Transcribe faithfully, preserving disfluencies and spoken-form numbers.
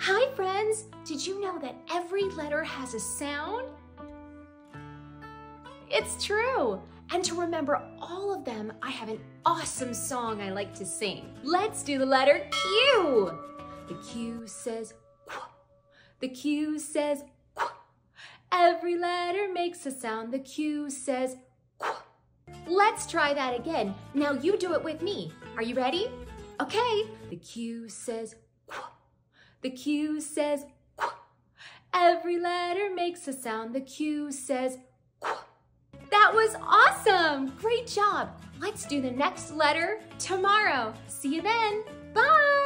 Hi friends! Did you know that every letter has a sound? It's true! And to remember all of them, I have an awesome song I like to sing. Let's do the letter Q! The Q says Q. The Q says Q. Every letter makes a sound. The Q says Q. Let's try that again. Now you do it with me. Are you ready? Okay. The Q says Q. The Q says Q. Every letter makes a sound. The Q says Q. That was awesome! Great job! Let's do the next letter tomorrow. See you then. Bye!